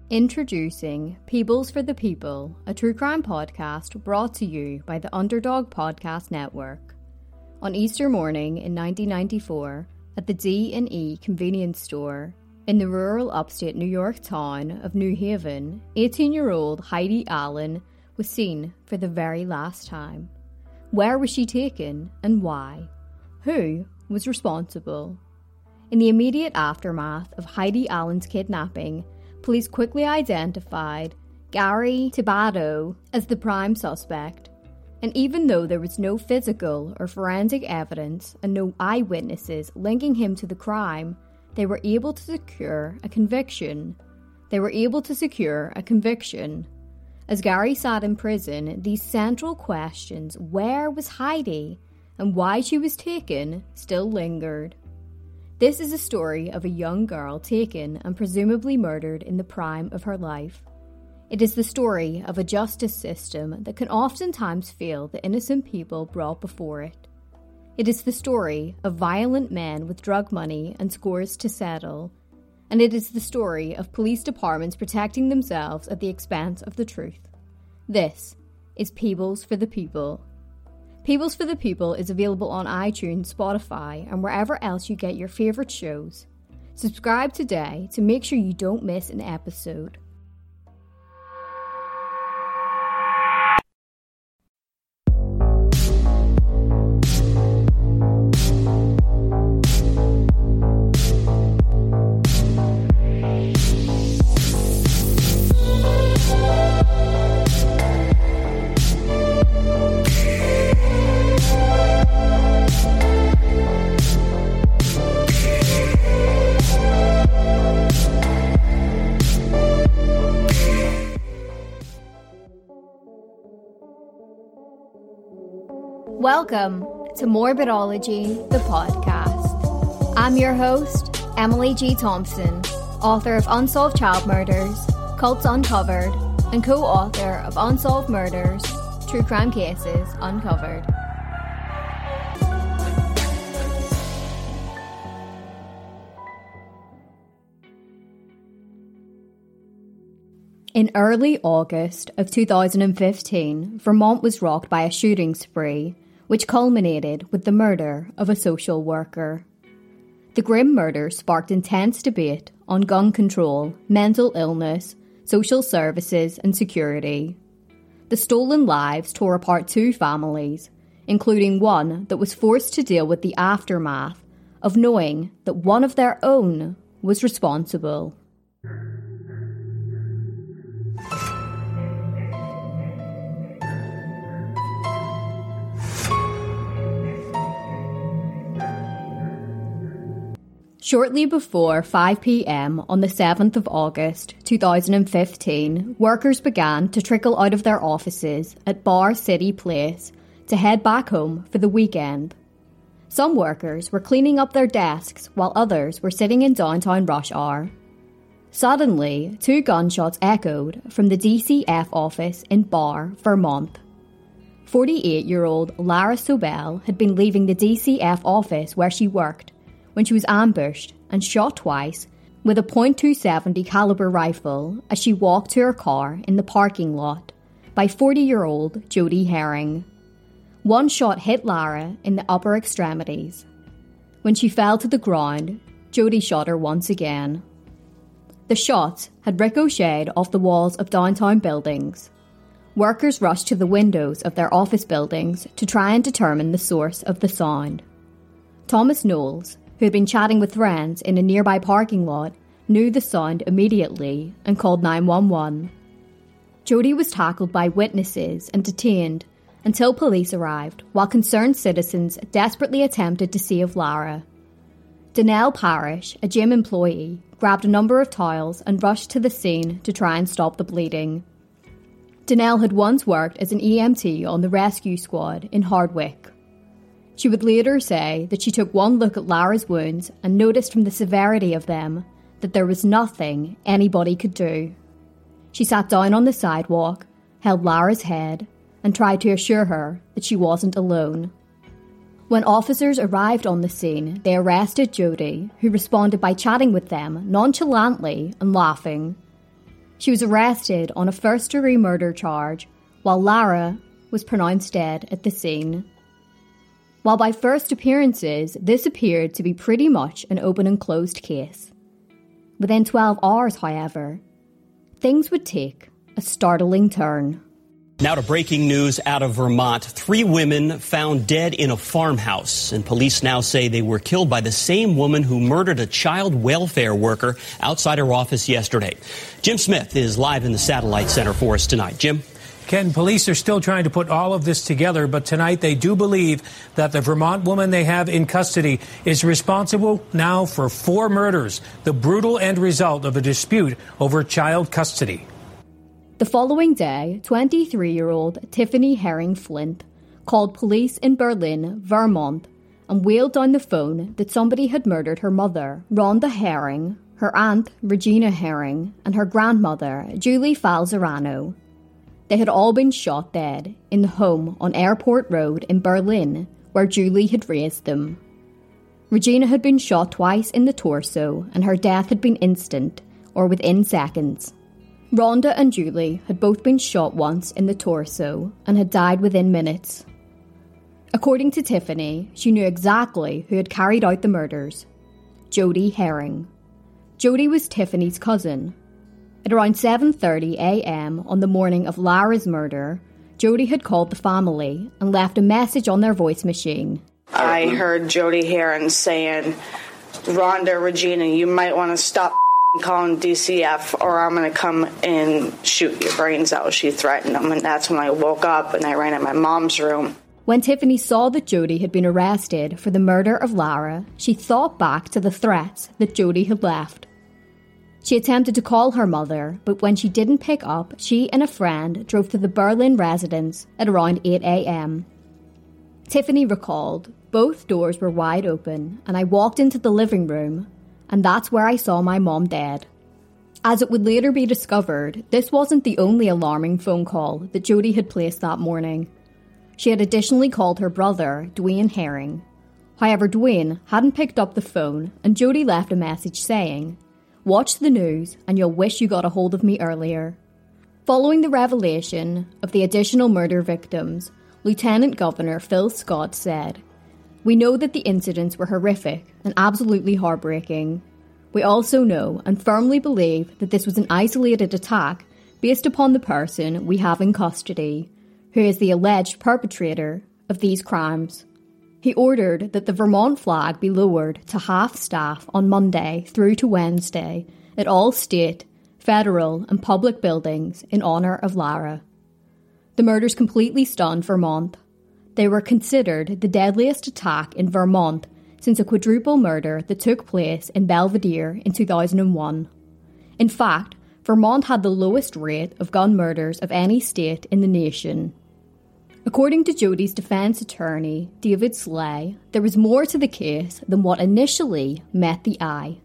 Introducing Peebles for the People, a true crime podcast brought to you by the Underdog Podcast Network. On Easter morning in 1994, at the D&E convenience store in the rural upstate New York town of New Haven, 18-year-old Heidi Allen was seen for the very last time. Where was she taken and why? Who was responsible? In the immediate aftermath of Heidi Allen's kidnapping, police quickly identified Gary Tabado as the prime suspect, and even though there was no physical or forensic evidence and no eyewitnesses linking him to the crime, they were able to secure a conviction. As Gary sat in prison, these central questions, where was Heidi and why she was taken, still lingered. This is a story of a young girl taken and presumably murdered in the prime of her life. It is the story of a justice system that can oftentimes fail the innocent people brought before it. It is the story of violent men with drug money and scores to settle. And it is the story of police departments protecting themselves at the expense of the truth. This is Peebles for the People. Peebles for the People is available on iTunes, Spotify, and wherever else you get your favourite shows. Subscribe today to make sure you don't miss an episode. Welcome to Morbidology, the podcast. I'm your host, Emily G. Thompson, author of Unsolved Child Murders, Cults Uncovered, and co-author of Unsolved Murders, True Crime Cases Uncovered. In early August of 2015, Vermont was rocked by a shooting spree, which culminated with the murder of a social worker. The grim murder sparked intense debate on gun control, mental illness, social services, and security. The stolen lives tore apart two families, including one that was forced to deal with the aftermath of knowing that one of their own was responsible. Shortly before 5 p.m. on the 7th of August 2015, workers began to trickle out of their offices at Bar City Place to head back home for the weekend. Some workers were cleaning up their desks while others were sitting in downtown rush hour. Suddenly, two gunshots echoed from the DCF office in Bar, Vermont. 48-year-old Lara Sobel had been leaving the DCF office where she worked when she was ambushed and shot twice with a .270 caliber rifle as she walked to her car in the parking lot by 40-year-old Jody Herring. One shot hit Lara in the upper extremities. When she fell to the ground, Jody shot her once again. The shots had ricocheted off the walls of downtown buildings. Workers rushed to the windows of their office buildings to try and determine the source of the sound. Thomas Knowles, who had been chatting with friends in a nearby parking lot, knew the sound immediately and called 911. Jody was tackled by witnesses and detained until police arrived, while concerned citizens desperately attempted to save Lara. Danelle Parrish, a gym employee, grabbed a number of towels and rushed to the scene to try and stop the bleeding. Danelle had once worked as an EMT on the rescue squad in Hardwick. She would later say that she took one look at Lara's wounds and noticed from the severity of them that there was nothing anybody could do. She sat down on the sidewalk, held Lara's head, and tried to assure her that she wasn't alone. When officers arrived on the scene, they arrested Jody, who responded by chatting with them nonchalantly and laughing. She was arrested on a first-degree murder charge, while Lara was pronounced dead at the scene. While by first appearances, this appeared to be pretty much an open and closed case. Within 12 hours, however, things would take a startling turn. Now to breaking news out of Vermont. 3 women found dead in a farmhouse, and police now say they were killed by the same woman who murdered a child welfare worker outside her office yesterday. Jim Smith is live in the Satellite Center for us tonight. Jim? Ken, police are still trying to put all of this together, but tonight they do believe that the Vermont woman they have in custody is responsible now for 4 murders, the brutal end result of a dispute over child custody. The following day, 23-year-old Tiffany Herring Flint called police in Berlin, Vermont, and wailed down the phone that somebody had murdered her mother, Rhonda Herring, her aunt, Regina Herring, and her grandmother, Julie Falzerano. They had all been shot dead in the home on Airport Road in Berlin, where Julie had raised them. Regina had been shot twice in the torso, and her death had been instant, or within seconds. Rhonda and Julie had both been shot once in the torso and had died within minutes. According to Tiffany, she knew exactly who had carried out the murders: Jody Herring. Jody was Tiffany's cousin. At around 7:30 a.m. on the morning of Lara's murder, Jody had called the family and left a message on their voice machine. I heard Jody Herring saying, "Rhonda, Regina, you might want to stop calling DCF or I'm going to come and shoot your brains out." She threatened them, and that's when I woke up and I ran in my mom's room. When Tiffany saw that Jody had been arrested for the murder of Lara, she thought back to the threats that Jody had left. She attempted to call her mother, but when she didn't pick up, she and a friend drove to the Berlin residence at around 8 a.m. Tiffany recalled, "Both doors were wide open, and I walked into the living room, and that's where I saw my mom dead." As it would later be discovered, this wasn't the only alarming phone call that Jody had placed that morning. She had additionally called her brother, Dwayne Herring. However, Dwayne hadn't picked up the phone, and Jody left a message saying, "Watch the news, and you'll wish you got a hold of me earlier." Following the revelation of the additional murder victims, Lieutenant Governor Phil Scott said, "We know that the incidents were horrific and absolutely heartbreaking. We also know and firmly believe that this was an isolated attack based upon the person we have in custody, who is the alleged perpetrator of these crimes." He ordered that the Vermont flag be lowered to half-staff on Monday through to Wednesday at all state, federal and public buildings in honour of Lara. The murders completely stunned Vermont. They were considered the deadliest attack in Vermont since a quadruple murder that took place in Belvedere in 2001. In fact, Vermont had the lowest rate of gun murders of any state in the nation. According to Jody's defence attorney, David Slay, there was more to the case than what initially met the eye.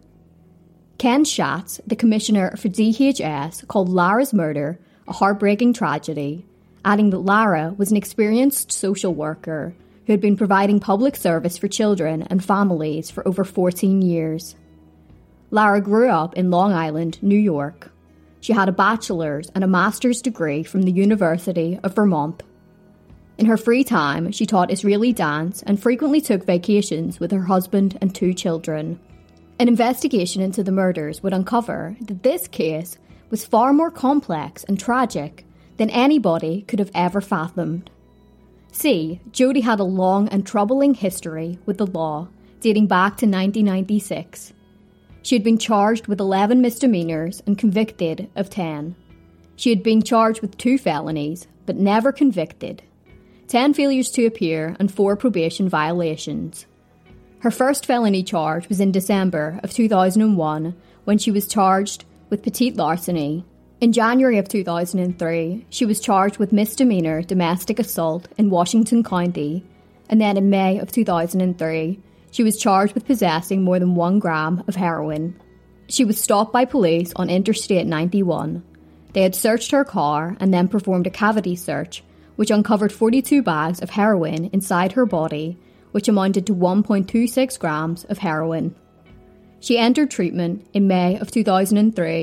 Ken Schatz, the commissioner for DHS, called Lara's murder a heartbreaking tragedy, adding that Lara was an experienced social worker who had been providing public service for children and families for over 14 years. Lara grew up in Long Island, New York. She had a bachelor's and a master's degree from the University of Vermont. In her free time, she taught Israeli dance and frequently took vacations with her husband and 2 children. An investigation into the murders would uncover that this case was far more complex and tragic than anybody could have ever fathomed. See, Jody had a long and troubling history with the law, dating back to 1996. She had been charged with 11 misdemeanors and convicted of 10. She had been charged with 2 felonies, but never convicted. 10 failures to appear and 4 probation violations. Her first felony charge was in December of 2001 when she was charged with petite larceny. In January of 2003, she was charged with misdemeanor domestic assault in Washington County, and then in May of 2003, she was charged with possessing more than 1 gram of heroin. She was stopped by police on Interstate 91. They had searched her car and then performed a cavity search, which uncovered 42 bags of heroin inside her body, which amounted to 1.26 grams of heroin. She entered treatment in May of 2003,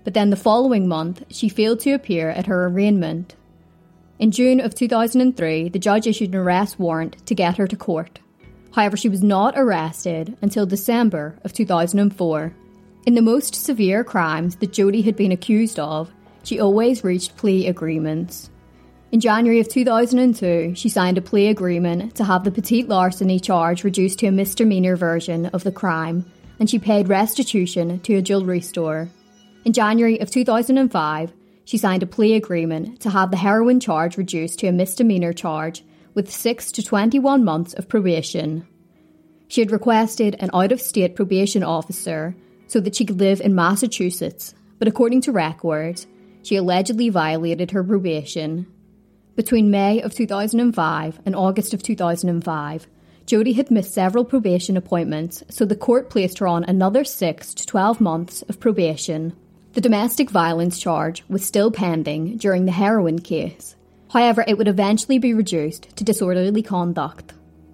but then the following month she failed to appear at her arraignment. In June of 2003, the judge issued an arrest warrant to get her to court. However, she was not arrested until December of 2004. In the most severe crimes that Jodi had been accused of, she always reached plea agreements. In January of 2002, she signed a plea agreement to have the petite larceny charge reduced to a misdemeanor version of the crime, and she paid restitution to a jewellery store. In January of 2005, she signed a plea agreement to have the heroin charge reduced to a misdemeanor charge with 6 to 21 months of probation. She had requested an out-of-state probation officer so that she could live in Massachusetts, but according to records, she allegedly violated her probation. Between May of 2005 and August of 2005, Jodi had missed several probation appointments, so the court placed her on another 6 to 12 months of probation. The domestic violence charge was still pending during the heroin case. However, it would eventually be reduced to disorderly conduct.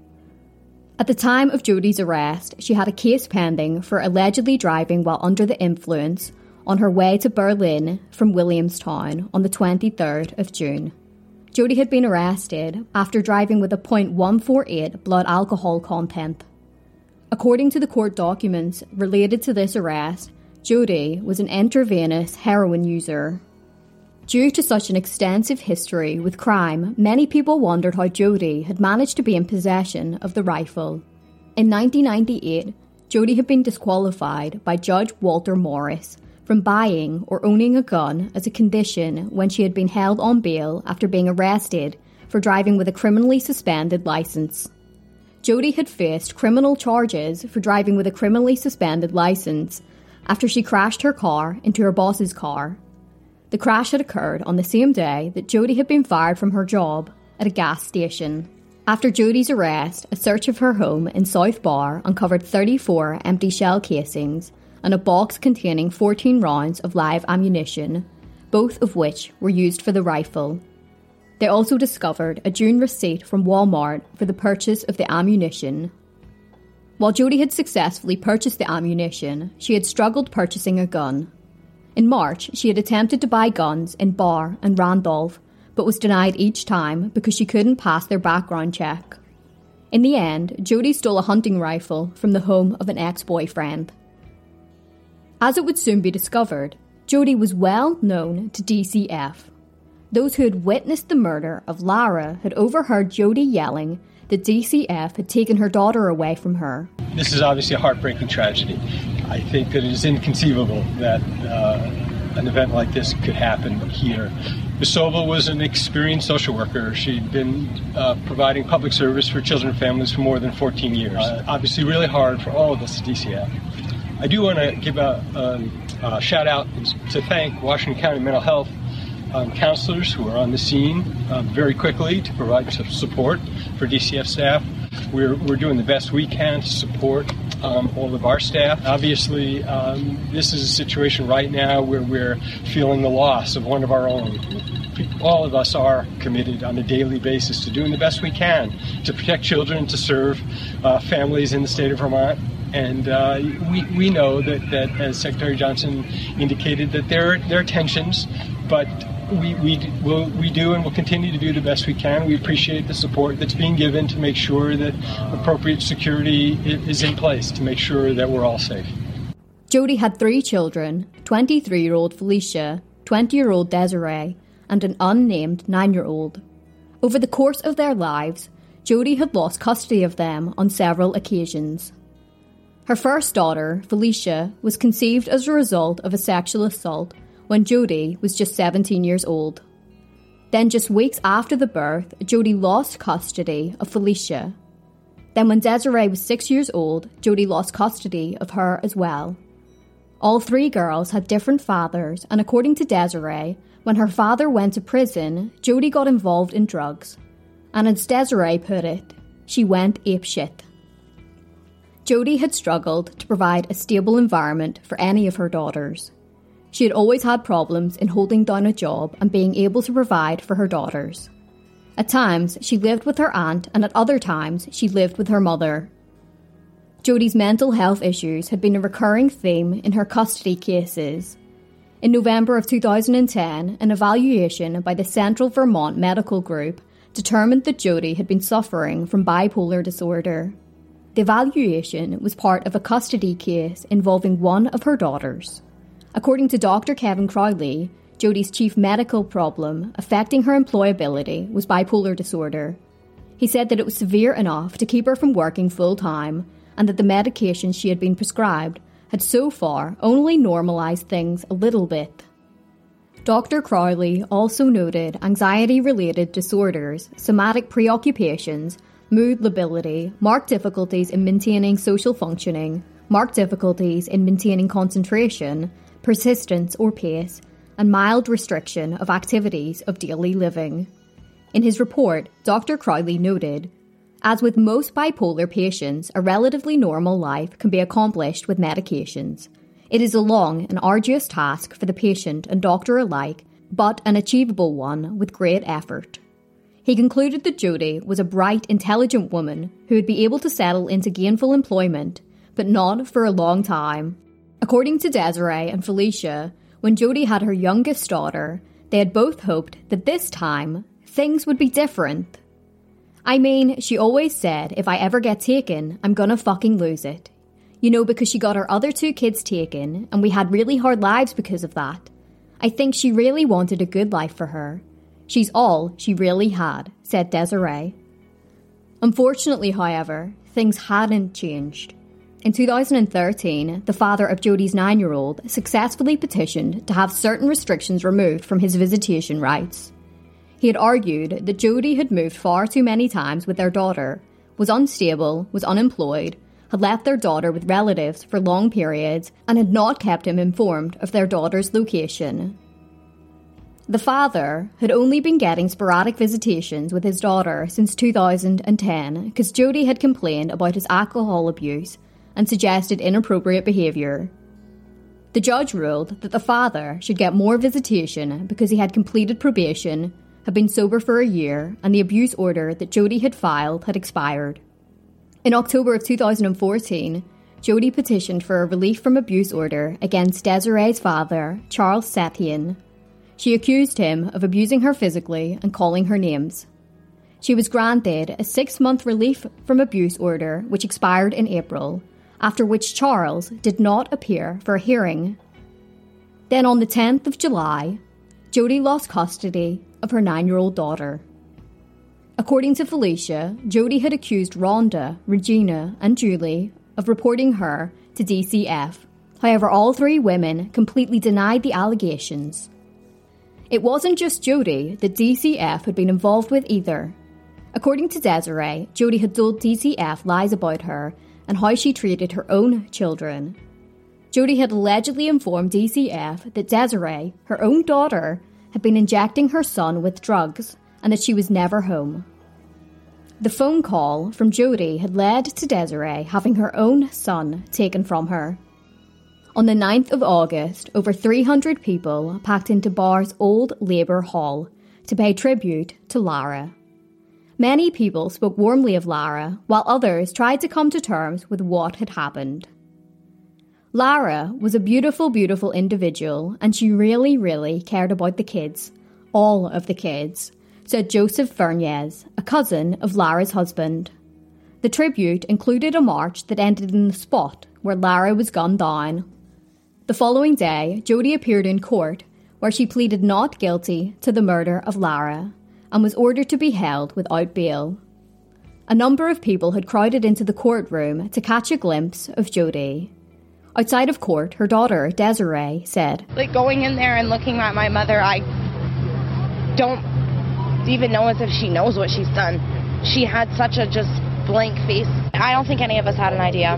At the time of Jodi's arrest, she had a case pending for allegedly driving while under the influence on her way to Berlin from Williamstown on the 23rd of June. Jodi had been arrested after driving with a .148 blood alcohol content. According to the court documents related to this arrest, Jodi was an intravenous heroin user. Due to such an extensive history with crime, many people wondered how Jodi had managed to be in possession of the rifle. In 1998, Jodi had been disqualified by Judge Walter Morris from buying or owning a gun as a condition when she had been held on bail after being arrested for driving with a criminally suspended licence. Jodi had faced criminal charges for driving with a criminally suspended licence after she crashed her car into her boss's car. The crash had occurred on the same day that Jodi had been fired from her job at a gas station. After Jodi's arrest, a search of her home in South Bar uncovered 34 empty shell casings and a box containing 14 rounds of live ammunition, both of which were used for the rifle. They also discovered a June receipt from Walmart for the purchase of the ammunition. While Jodi had successfully purchased the ammunition, she had struggled purchasing a gun. In March, she had attempted to buy guns in Barr and Randolph, but was denied each time because she couldn't pass their background check. In the end, Jodi stole a hunting rifle from the home of an ex-boyfriend. As it would soon be discovered, Jodi was well known to DCF. Those who had witnessed the murder of Lara had overheard Jodi yelling that DCF had taken her daughter away from her. This is obviously a heartbreaking tragedy. I think that it is inconceivable that an event like this could happen here. Ms. Sobel was an experienced social worker. She'd been providing public service for children and families for more than 14 years. Obviously really hard for all of us at DCF. I do want to give a shout out to thank Washington County Mental Health counselors who are on the scene very quickly to provide support for DCF staff. We're doing the best we can to support all of our staff. Obviously, this is a situation right now where we're feeling the loss of one of our own. All of us are committed on a daily basis to doing the best we can to protect children and to serve families in the state of Vermont. And we know that as Secretary Johnson indicated, that there are tensions, but we do and will continue to do the best we can. We appreciate the support that's being given to make sure that appropriate security is in place to make sure that we're all safe. Jodi had 3 children, 23-year-old Felicia, 20-year-old Desiree, and an unnamed 9-year-old. Over the course of their lives, Jodi had lost custody of them on several occasions. Her first daughter, Felicia, was conceived as a result of a sexual assault when Jodi was just 17 years old. Then just weeks after the birth, Jodi lost custody of Felicia. Then when Desiree was 6 years old, Jodi lost custody of her as well. All 3 girls had different fathers, and according to Desiree, when her father went to prison, Jodi got involved in drugs. And as Desiree put it, she went apeshit. Jodi had struggled to provide a stable environment for any of her daughters. She had always had problems in holding down a job and being able to provide for her daughters. At times, she lived with her aunt, and at other times, she lived with her mother. Jodi's mental health issues had been a recurring theme in her custody cases. In November of 2010, an evaluation by the Central Vermont Medical Group determined that Jody had been suffering from bipolar disorder. The evaluation was part of a custody case involving one of her daughters. According to Dr. Kevin Crowley, Jody's chief medical problem affecting her employability was bipolar disorder. He said that it was severe enough to keep her from working full-time and that the medications she had been prescribed had so far only normalised things a little bit. Dr. Crowley also noted anxiety-related disorders, somatic preoccupations, mood lability, marked difficulties in maintaining social functioning, marked difficulties in maintaining concentration, persistence or pace, and mild restriction of activities of daily living. In his report, Dr. Crowley noted, as with most bipolar patients, a relatively normal life can be accomplished with medications. It is a long and arduous task for the patient and doctor alike, but an achievable one with great effort. He concluded that Jody was a bright, intelligent woman who would be able to settle into gainful employment, but not for a long time. According to Desiree and Felicia, when Jody had her youngest daughter, they had both hoped that this time, things would be different. I mean, she always said, if I ever get taken, I'm gonna fucking lose it. You know, because she got her other 2 kids taken, and we had really hard lives because of that. I think she really wanted a good life for her. She's all she really had, said Desiree. Unfortunately, however, things hadn't changed. In 2013, the father of Jody's 9-year-old successfully petitioned to have certain restrictions removed from his visitation rights. He had argued that Jody had moved far too many times with their daughter, was unstable, was unemployed, had left their daughter with relatives for long periods, and had not kept him informed of their daughter's location. The father had only been getting sporadic visitations with his daughter since 2010 because Jody had complained about his alcohol abuse and suggested inappropriate behaviour. The judge ruled that the father should get more visitation because he had completed probation, had been sober for a year, and the abuse order that Jody had filed had expired. In October of 2014, Jody petitioned for a relief from abuse order against Desiree's father, Charles Sethian. She accused him of abusing her physically and calling her names. She was granted a 6-month relief from abuse order, which expired in April, after which Charles did not appear for a hearing. Then on the 10th of July, Jody lost custody of her 9-year-old daughter. According to Felicia, Jody had accused Rhonda, Regina, and Julie of reporting her to DCF. However, all 3 women completely denied the allegations. It wasn't just Jody that DCF had been involved with either. According to Desiree, Jody had told DCF lies about her and how she treated her own children. Jody had allegedly informed DCF that Desiree, her own daughter, had been injecting her son with drugs and that she was never home. The phone call from Jody had led to Desiree having her own son taken from her. On the 9th of August, over 300 people packed into Barr's old Labour Hall to pay tribute to Lara. Many people spoke warmly of Lara, while others tried to come to terms with what had happened. Lara was a beautiful, beautiful individual, and she really, really cared about the kids. All of the kids, said Joseph Verniez, a cousin of Lara's husband. The tribute included a march that ended in the spot where Lara was gunned down. The following day, Jody appeared in court, where she pleaded not guilty to the murder of Lara, and was ordered to be held without bail. A number of people had crowded into the courtroom to catch a glimpse of Jody. Outside of court, her daughter, Desiree, said, Going in there and looking at my mother, I don't even know as if she knows what she's done. She had such a just blank face. I don't think any of us had an idea.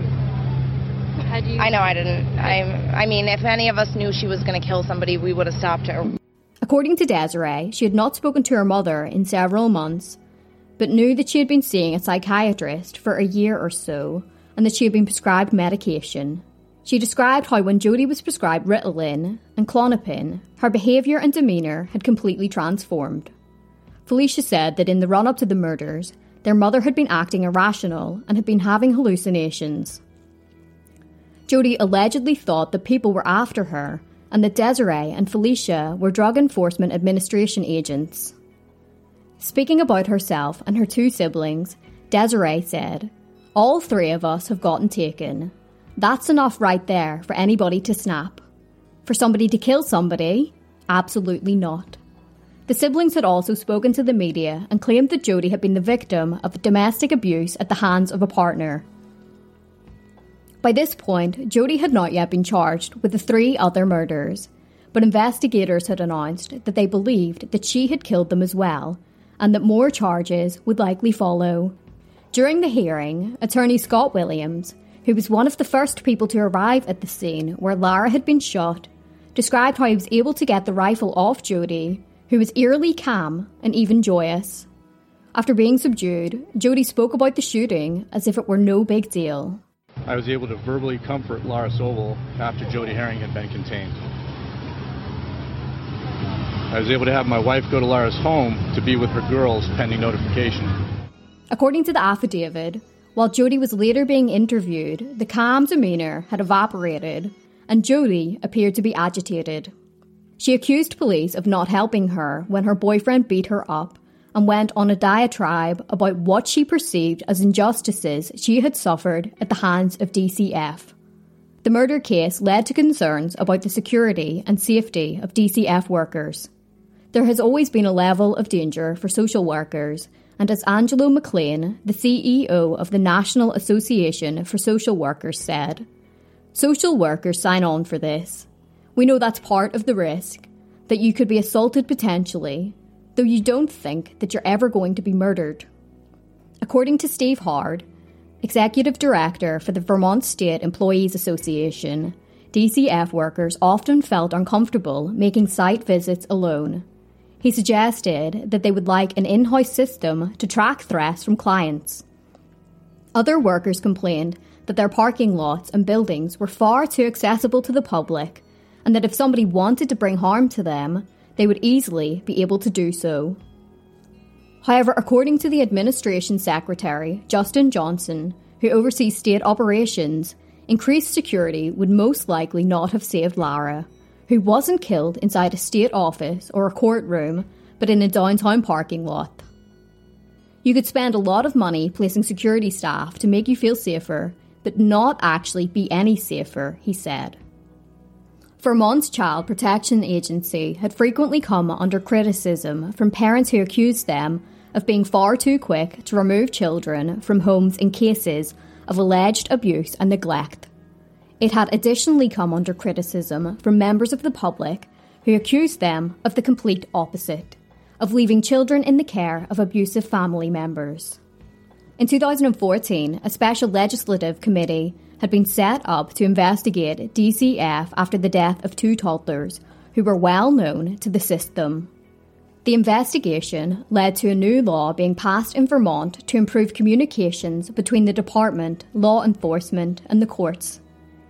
I know I didn't. I mean, if any of us knew she was going to kill somebody, we would have stopped her. According to Desiree, she had not spoken to her mother in several months, but knew that she had been seeing a psychiatrist for a year or so, and that she had been prescribed medication. She described how when Jody was prescribed Ritalin and Klonopin, her behaviour and demeanour had completely transformed. Felicia said that in the run-up to the murders, their mother had been acting irrational and had been having hallucinations. Jody allegedly thought that people were after her and that Desiree and Felicia were Drug Enforcement Administration agents. Speaking about herself and her two siblings, Desiree said, "All three of us have gotten taken. That's enough right there for anybody to snap. For somebody to kill somebody? Absolutely not." The siblings had also spoken to the media and claimed that Jodi had been the victim of domestic abuse at the hands of a partner. By this point, Jodi had not yet been charged with the 3 other murders, but investigators had announced that they believed that she had killed them as well, and that more charges would likely follow. During the hearing, attorney Scott Williams, who was one of the first people to arrive at the scene where Lara had been shot, described how he was able to get the rifle off Jodi, who was eerily calm and even joyous. After being subdued, Jodi spoke about the shooting as if it were no big deal. I was able to verbally comfort Lara Sobel after Jodi Herring had been contained. I was able to have my wife go to Lara's home to be with her girls pending notification. According to the affidavit, while Jodi was later being interviewed, the calm demeanour had evaporated and Jodi appeared to be agitated. She accused police of not helping her when her boyfriend beat her up and went on a diatribe about what she perceived as injustices she had suffered at the hands of DCF. The murder case led to concerns about the security and safety of DCF workers. There has always been a level of danger for social workers, and as Angelo McLean, the CEO of the National Association for Social Workers, said, "Social workers sign on for this. We know that's part of the risk, that you could be assaulted potentially, though you don't think that you're ever going to be murdered." According to Steve Hard, Executive Director for the Vermont State Employees Association, DCF workers often felt uncomfortable making site visits alone. He suggested that they would like an in-house system to track threats from clients. Other workers complained that their parking lots and buildings were far too accessible to the public, and that if somebody wanted to bring harm to them, they would easily be able to do so. However, according to the Administration Secretary, Justin Johnson, who oversees state operations, increased security would most likely not have saved Lara, who wasn't killed inside a state office or a courtroom, but in a downtown parking lot. You could spend a lot of money placing security staff to make you feel safer, but not actually be any safer, he said. Vermont's Child Protection Agency had frequently come under criticism from parents who accused them of being far too quick to remove children from homes in cases of alleged abuse and neglect. It had additionally come under criticism from members of the public who accused them of the complete opposite, of leaving children in the care of abusive family members. In 2014, a special legislative committee had been set up to investigate DCF after the death of 2 toddlers who were well known to the system. The investigation led to a new law being passed in Vermont to improve communications between the department, law enforcement and the courts.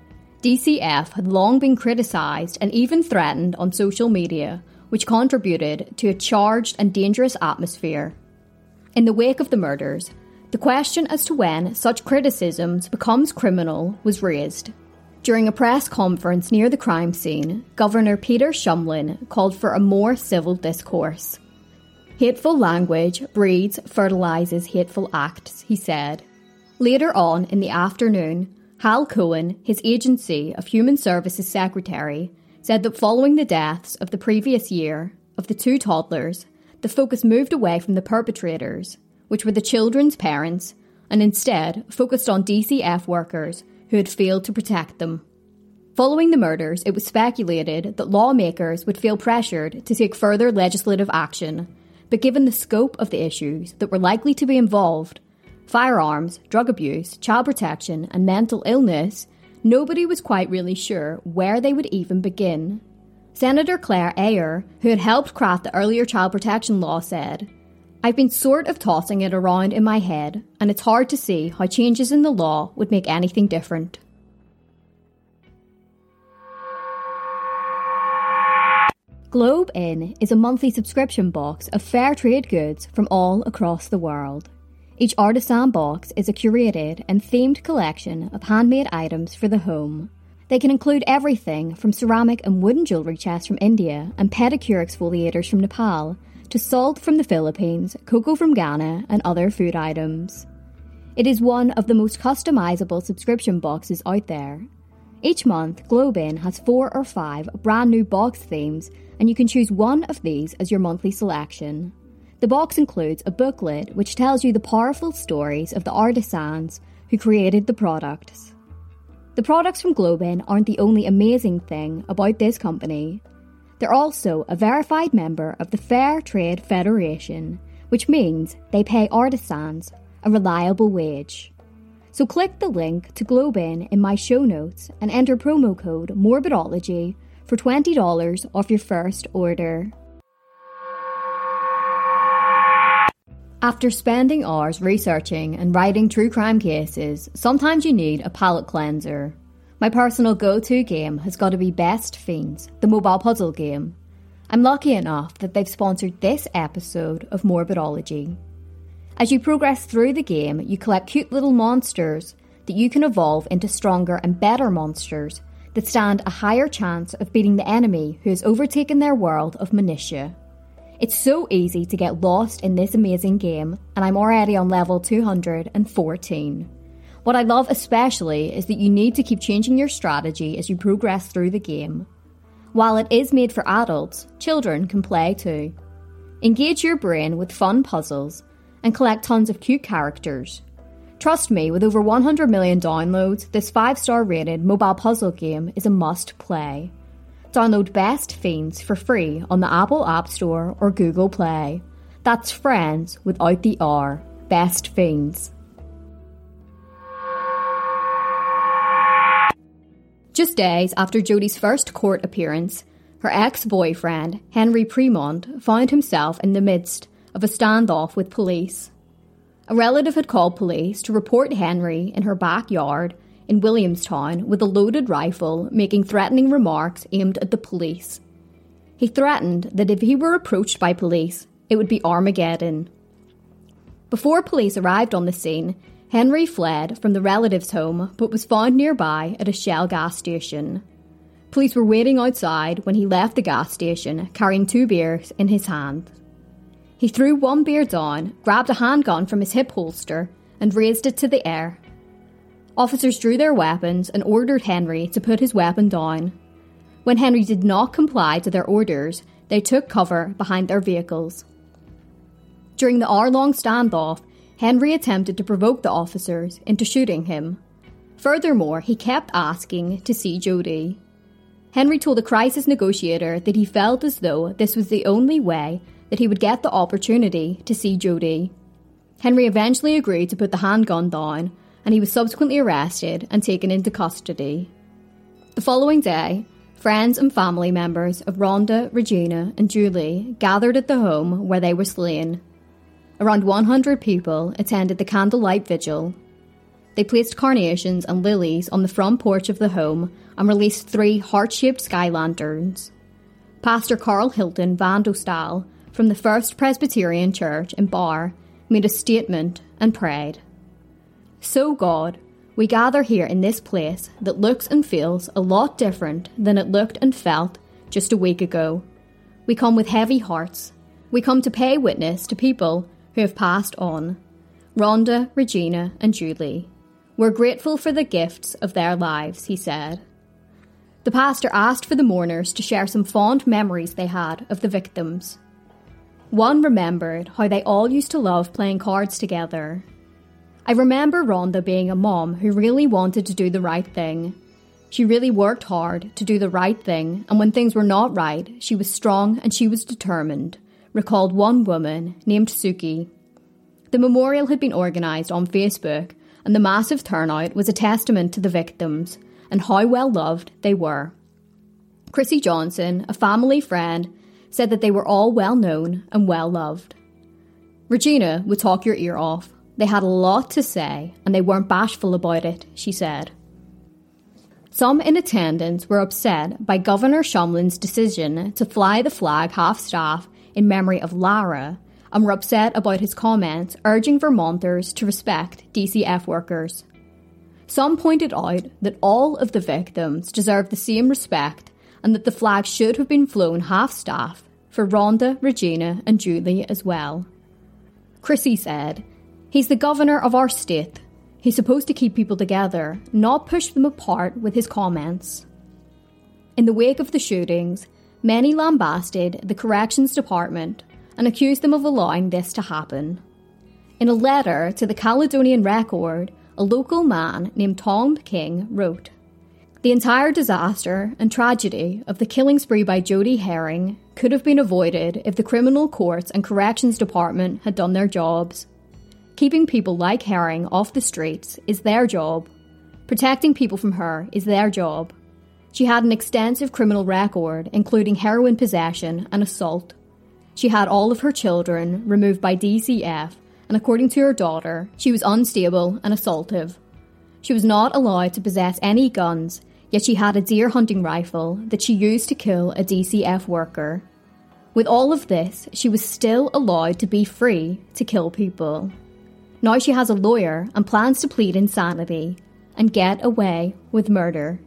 DCF had long been criticised and even threatened on social media, which contributed to a charged and dangerous atmosphere. In the wake of the murders, the question as to when such criticisms becomes criminal was raised. During a press conference near the crime scene, Governor Peter Shumlin called for a more civil discourse. "Hateful language breeds, fertilises hateful acts," he said. Later on in the afternoon, Hal Cohen, his Agency of Human Services Secretary, said that following the deaths of the previous year of the 2 toddlers, the focus moved away from the perpetrators, which were the children's parents, and instead focused on DCF workers who had failed to protect them. Following the murders, it was speculated that lawmakers would feel pressured to take further legislative action, but given the scope of the issues that were likely to be involved, firearms, drug abuse, child protection and mental illness, nobody was quite really sure where they would even begin. Senator Claire Ayer, who had helped craft the earlier child protection law, said, "I've been sort of tossing it around in my head, and it's hard to see how changes in the law would make anything different." Globe Inn is a monthly subscription box of fair trade goods from all across the world. Each artisan box is a curated and themed collection of handmade items for the home. They can include everything from ceramic and wooden jewellery chests from India and pedicure exfoliators from Nepal to salt from the Philippines, cocoa from Ghana and other food items. It is one of the most customisable subscription boxes out there. Each month, Globin has 4 or 5 brand new box themes and you can choose one of these as your monthly selection. The box includes a booklet which tells you the powerful stories of the artisans who created the products. The products from Globin aren't the only amazing thing about this company. They're also a verified member of the Fair Trade Federation, which means they pay artisans a reliable wage. So click the link to Globin in my show notes and enter promo code Morbidology for $20 off your first order. After spending hours researching and writing true crime cases, sometimes you need a palate cleanser. My personal go-to game has got to be Best Fiends, the mobile puzzle game. I'm lucky enough that they've sponsored this episode of Morbidology. As you progress through the game, you collect cute little monsters that you can evolve into stronger and better monsters that stand a higher chance of beating the enemy who has overtaken their world of minutia. It's so easy to get lost in this amazing game, and I'm already on level 214. What I love especially is that you need to keep changing your strategy as you progress through the game. While it is made for adults, children can play too. Engage your brain with fun puzzles and collect tons of cute characters. Trust me, with over 100 million downloads, this 5-star rated mobile puzzle game is a must play. Download Best Fiends for free on the Apple App Store or Google Play. That's friends without the R. Best Fiends. Just days after Jodie's first court appearance, her ex-boyfriend, Henry Premont, found himself in the midst of a standoff with police. A relative had called police to report Henry in her backyard in Williamstown with a loaded rifle, making threatening remarks aimed at the police. He threatened that if he were approached by police, it would be Armageddon. Before police arrived on the scene, Henry fled from the relative's home but was found nearby at a Shell gas station. Police were waiting outside when he left the gas station carrying 2 beers in his hand. He threw 1 beer down, grabbed a handgun from his hip holster and raised it to the air. Officers drew their weapons and ordered Henry to put his weapon down. When Henry did not comply to their orders, they took cover behind their vehicles. During the hour-long standoff, Henry attempted to provoke the officers into shooting him. Furthermore, he kept asking to see Jodie. Henry told a crisis negotiator that he felt as though this was the only way that he would get the opportunity to see Jodie. Henry eventually agreed to put the handgun down, and he was subsequently arrested and taken into custody. The following day, friends and family members of Rhonda, Regina and Julie gathered at the home where they were slain. Around 100 people attended the candlelight vigil. They placed carnations and lilies on the front porch of the home and released 3 heart-shaped sky lanterns. Pastor Carl Hilton Van Dostal from the First Presbyterian Church in Bar made a statement and prayed. So God, we gather here in this place that looks and feels a lot different than it looked and felt just a week ago. We come with heavy hearts. We come to pay witness to people who have passed on. Rhonda, Regina and Julie. We're grateful for the gifts of their lives, he said. The pastor asked for the mourners to share some fond memories they had of the victims. One remembered how they all used to love playing cards together. I remember Rhonda being a mom who really wanted to do the right thing. She really worked hard to do the right thing, and when things were not right, she was strong and she was determined, recalled one woman named Suki. The memorial had been organised on Facebook, and the massive turnout was a testament to the victims and how well loved they were. Chrissy Johnson, a family friend, said that they were all well known and well loved. Regina would talk your ear off. They had a lot to say, and they weren't bashful about it, she said. Some in attendance were upset by Governor Shumlin's decision to fly the flag half-staff in memory of Lara, and were upset about his comments urging Vermonters to respect DCF workers. Some pointed out that all of the victims deserved the same respect and that the flag should have been flown half-staff for Rhonda, Regina and Julie as well. Chrissy said, "He's the governor of our state. He's supposed to keep people together, not push them apart with his comments." In the wake of the shootings, many lambasted the corrections department and accused them of allowing this to happen. In a letter to the Caledonian Record, a local man named Tom King wrote, "The entire disaster and tragedy of the killing spree by Jodi Herring could have been avoided if the criminal courts and corrections department had done their jobs. Keeping people like Herring off the streets is their job. Protecting people from her is their job. She had an extensive criminal record, including heroin possession and assault. She had all of her children removed by DCF, and according to her daughter, she was unstable and assaultive. She was not allowed to possess any guns, yet she had a deer hunting rifle that she used to kill a DCF worker. With all of this, she was still allowed to be free to kill people. Now she has a lawyer and plans to plead insanity and get away with murder."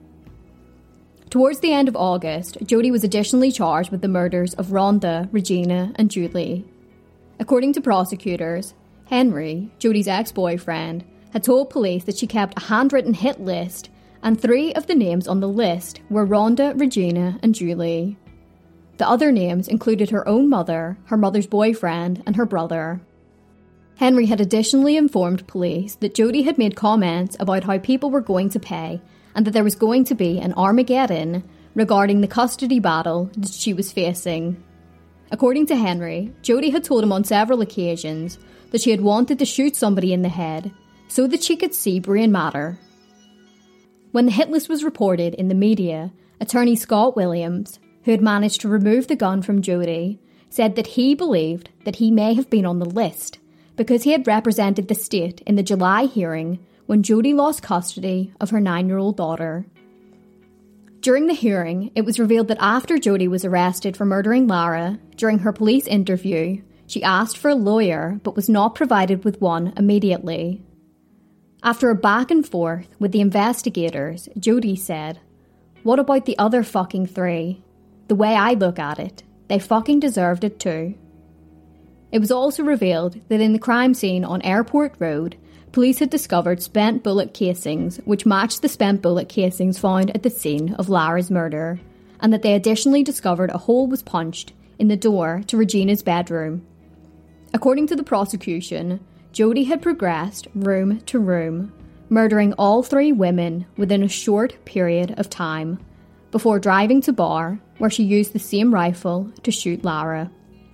Towards the end of August, Jodi was additionally charged with the murders of Rhonda, Regina and Julie. According to prosecutors, Henry, Jodi's ex-boyfriend, had told police that she kept a handwritten hit list, and 3 of the names on the list were Rhonda, Regina and Julie. The other names included her own mother, her mother's boyfriend and her brother. Henry had additionally informed police that Jodi had made comments about how people were going to pay and that there was going to be an Armageddon regarding the custody battle that she was facing. According to Henry, Jodi had told him on several occasions that she had wanted to shoot somebody in the head so that she could see brain matter. When the hit list was reported in the media, attorney Scott Williams, who had managed to remove the gun from Jodi, said that he believed that he may have been on the list because he had represented the state in the July hearing when Jodi lost custody of her 9-year-old daughter. During the hearing, it was revealed that after Jodi was arrested for murdering Lara, during her police interview, she asked for a lawyer but was not provided with one immediately. After a back and forth with the investigators, Jodi said, "What about the other fucking 3? The way I look at it, they fucking deserved it too." It was also revealed that in the crime scene on Airport Road, police had discovered spent bullet casings which matched the spent bullet casings found at the scene of Lara's murder, and that they additionally discovered a hole was punched in the door to Regina's bedroom. According to the prosecution, Jodi had progressed room to room, murdering all 3 women within a short period of time, before driving to Bar, where she used the same rifle to shoot Lara.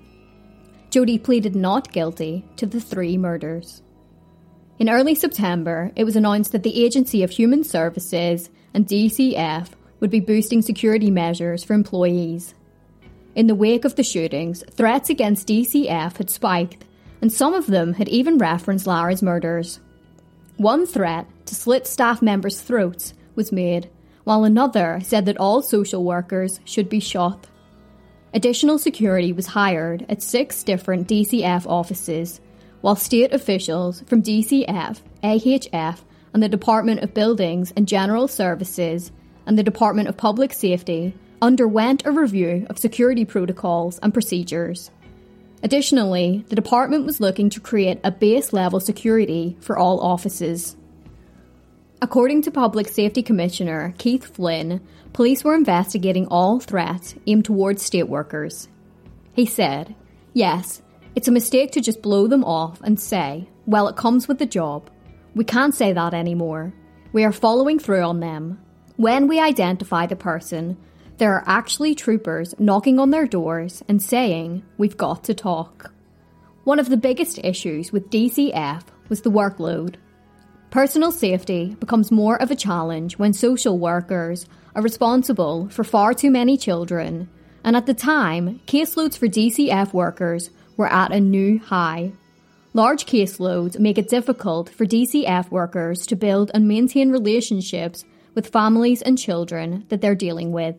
Jodi pleaded not guilty to the 3 murders. In early September, it was announced that the Agency of Human Services and DCF would be boosting security measures for employees. In the wake of the shootings, threats against DCF had spiked, and some of them had even referenced Lara's murders. One threat to slit staff members' throats was made, while another said that all social workers should be shot. Additional security was hired at 6 different DCF offices, while state officials from DCF, AHF and the Department of Buildings and General Services and the Department of Public Safety underwent a review of security protocols and procedures. Additionally, the department was looking to create a base-level security for all offices. According to Public Safety Commissioner Keith Flynn, police were investigating all threats aimed towards state workers. He said, "Yes, it's a mistake to just blow them off and say, well, it comes with the job. We can't say that anymore. We are following through on them. When we identify the person, there are actually troopers knocking on their doors and saying, we've got to talk." One of the biggest issues with DCF was the workload. Personal safety becomes more of a challenge when social workers are responsible for far too many children, and at the time, caseloads for DCF workers were at a new high. Large caseloads make it difficult for DCF workers to build and maintain relationships with families and children that they're dealing with.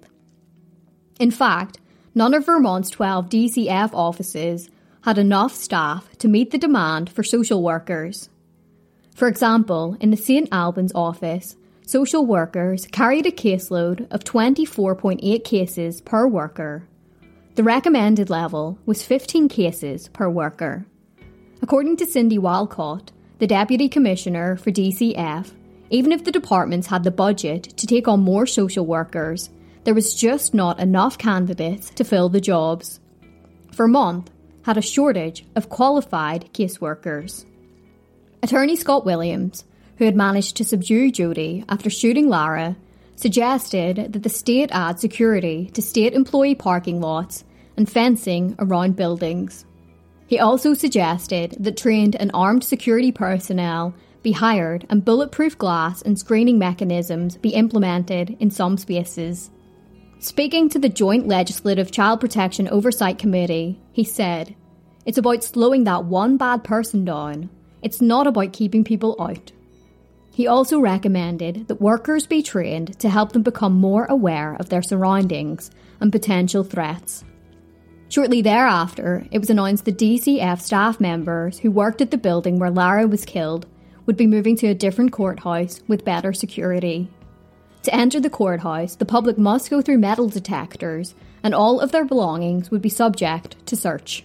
In fact, none of Vermont's 12 DCF offices had enough staff to meet the demand for social workers. For example, in the St Albans office, social workers carried a caseload of 24.8 cases per worker. The recommended level was 15 cases per worker. According to Cindy Walcott, the Deputy Commissioner for DCF, even if the departments had the budget to take on more social workers, there was just not enough candidates to fill the jobs. Vermont had a shortage of qualified caseworkers. Attorney Scott Williams, who had managed to subdue Jody after shooting Lara, suggested that the state add security to state employee parking lots and fencing around buildings. He also suggested that trained and armed security personnel be hired and bulletproof glass and screening mechanisms be implemented in some spaces. Speaking to the Joint Legislative Child Protection Oversight Committee, he said, "It's about slowing that one bad person down. It's not about keeping people out." He also recommended that workers be trained to help them become more aware of their surroundings and potential threats. Shortly thereafter, it was announced that DCF staff members who worked at the building where Lara was killed would be moving to a different courthouse with better security. To enter the courthouse, the public must go through metal detectors and all of their belongings would be subject to search.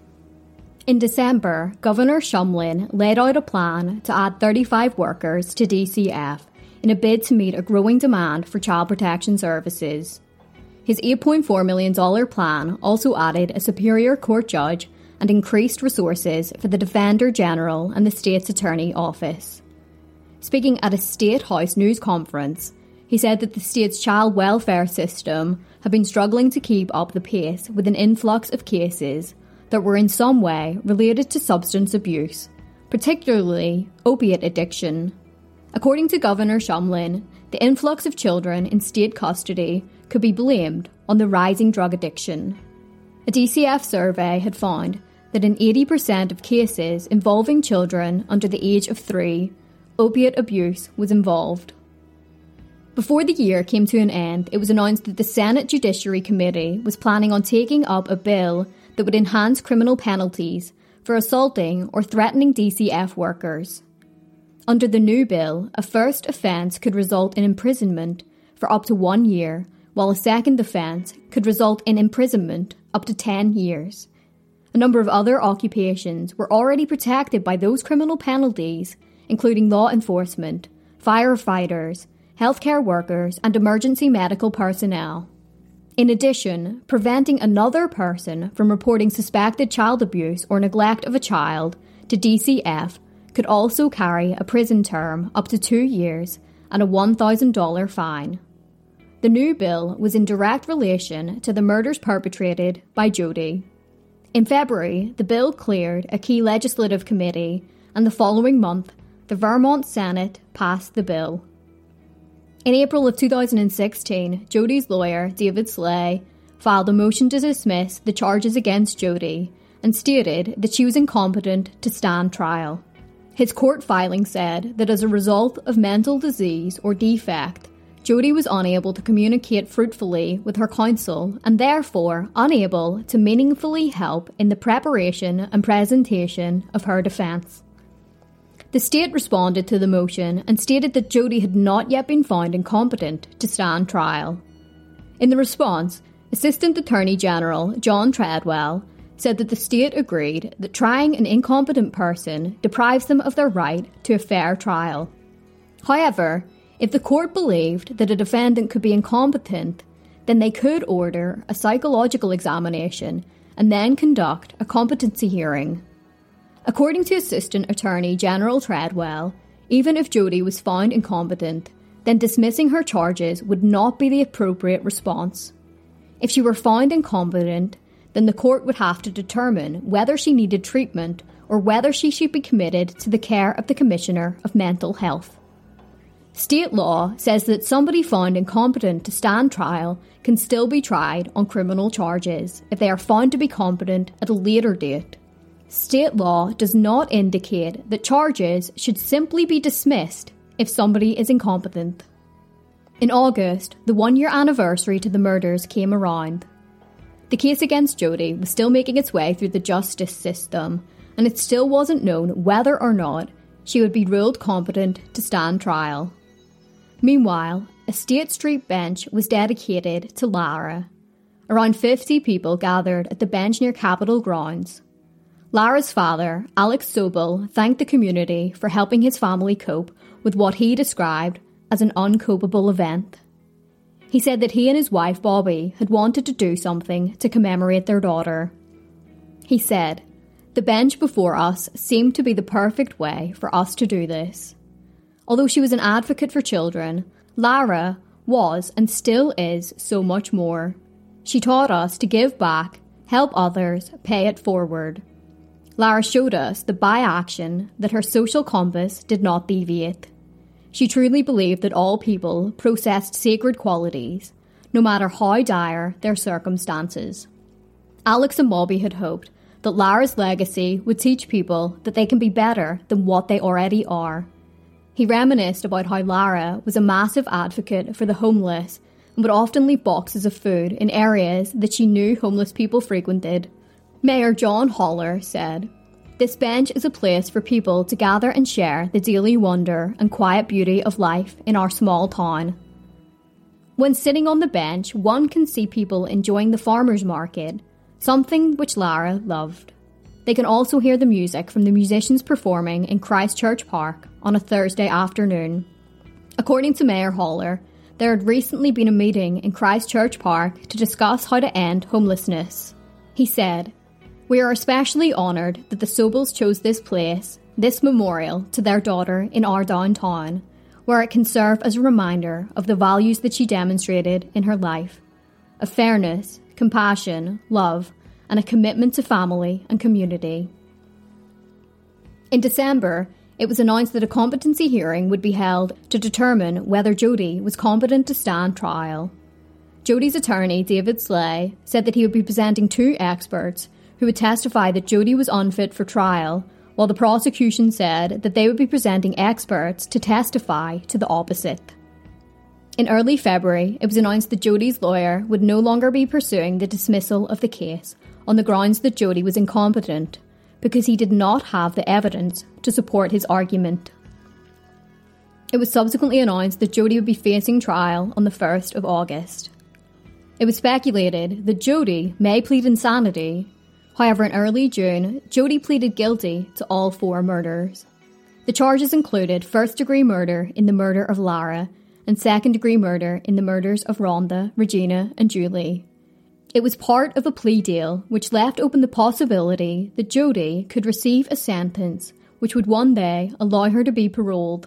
In December, Governor Shumlin laid out a plan to add 35 workers to DCF in a bid to meet a growing demand for child protection services. His $8.4 million plan also added a Superior Court judge and increased resources for the Defender General and the State's Attorney Office. Speaking at a State House news conference, he said that the state's child welfare system had been struggling to keep up the pace with an influx of cases that were in some way related to substance abuse, particularly opiate addiction. According to Governor Shumlin, the influx of children in state custody could be blamed on the rising drug addiction. A DCF survey had found that in 80% of cases involving children under the age of 3, opiate abuse was involved. Before the year came to an end, it was announced that the Senate Judiciary Committee was planning on taking up a bill that would enhance criminal penalties for assaulting or threatening DCF workers. Under the new bill, a first offence could result in imprisonment for up to 1 year, while a second offence could result in imprisonment up to 10 years. A number of other occupations were already protected by those criminal penalties, including law enforcement, firefighters, healthcare workers, and emergency medical personnel. In addition, preventing another person from reporting suspected child abuse or neglect of a child to DCF could also carry a prison term up to 2 years and a $1,000 fine. The new bill was in direct relation to the murders perpetrated by Jody. In February, the bill cleared a key legislative committee, and the following month, the Vermont Senate passed the bill. In April of 2016, Jody's lawyer, David Slay, filed a motion to dismiss the charges against Jody and stated that she was incompetent to stand trial. His court filing said that as a result of mental disease or defect, Jody was unable to communicate fruitfully with her counsel and therefore unable to meaningfully help in the preparation and presentation of her defence. The state responded to the motion and stated that Jody had not yet been found incompetent to stand trial. In the response, Assistant Attorney General John Treadwell said that the state agreed that trying an incompetent person deprives them of their right to a fair trial. However, if the court believed that a defendant could be incompetent, then they could order a psychological examination and then conduct a competency hearing. According to Assistant Attorney General Treadwell, even if Jody was found incompetent, then dismissing her charges would not be the appropriate response. If she were found incompetent, then the court would have to determine whether she needed treatment or whether she should be committed to the care of the Commissioner of Mental Health. State law says that somebody found incompetent to stand trial can still be tried on criminal charges if they are found to be competent at a later date. State law does not indicate that charges should simply be dismissed if somebody is incompetent. In August, the 1-year anniversary to the murders came around. The case against Jody was still making its way through the justice system, and it still wasn't known whether or not she would be ruled competent to stand trial. Meanwhile, a State Street bench was dedicated to Lara. Around 50 people gathered at the bench near Capitol grounds. Lara's father, Alex Sobel, thanked the community for helping his family cope with what he described as an uncopable event. He said that he and his wife Bobby had wanted to do something to commemorate their daughter. He said, "The bench before us seemed to be the perfect way for us to do this." Although she was an advocate for children, Lara was and still is so much more. She taught us to give back, help others, pay it forward. Lara showed us that by action that her social compass did not deviate. She truly believed that all people possessed sacred qualities, no matter how dire their circumstances. Alex and Bobby had hoped that Lara's legacy would teach people that they can be better than what they already are. He reminisced about how Lara was a massive advocate for the homeless and would often leave boxes of food in areas that she knew homeless people frequented. Mayor John Holler said, "This bench is a place for people to gather and share the daily wonder and quiet beauty of life in our small town." When sitting on the bench, one can see people enjoying the farmers' market, something which Lara loved. They can also hear the music from the musicians performing in Christchurch Park on a Thursday afternoon. According to Mayor Holler, there had recently been a meeting in Christchurch Park to discuss how to end homelessness. He said, "We are especially honoured that the Sobels chose this place, this memorial to their daughter in our downtown, where it can serve as a reminder of the values that she demonstrated in her life, of fairness, compassion, love, and a commitment to family and community." In December, it was announced that a competency hearing would be held to determine whether Jodi was competent to stand trial. Jodi's attorney, David Slay, said that he would be presenting two experts who would testify that Jodi was unfit for trial, while the prosecution said that they would be presenting experts to testify to the opposite. In early February, it was announced that Jodi's lawyer would no longer be pursuing the dismissal of the case on the grounds that Jodi was incompetent, because he did not have the evidence to support his argument. It was subsequently announced that Jodi would be facing trial on the 1st of August. It was speculated that Jodi may plead insanity. However, in early June, Jodi pleaded guilty to all 4 murders. The charges included first-degree murder in the murder of Lara and second-degree murder in the murders of Rhonda, Regina and Julie. It was part of a plea deal which left open the possibility that Jodi could receive a sentence which would one day allow her to be paroled.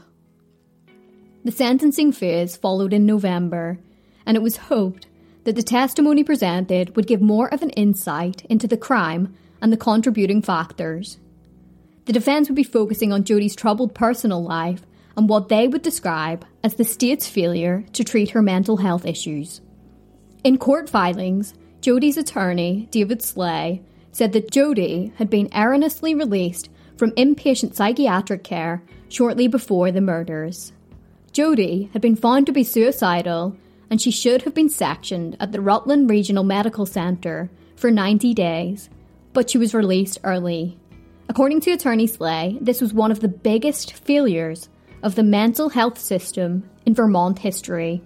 The sentencing phase followed in November, and it was hoped that the testimony presented would give more of an insight into the crime and the contributing factors. The defence would be focusing on Jodi's troubled personal life and what they would describe as the state's failure to treat her mental health issues. In court filings, Jodi's attorney, David Slay, said that Jodi had been erroneously released from inpatient psychiatric care shortly before the murders. Jodi had been found to be suicidal, and she should have been sectioned at the Rutland Regional Medical Centre for 90 days, but she was released early. According to Attorney Slay, this was one of the biggest failures of the mental health system in Vermont history.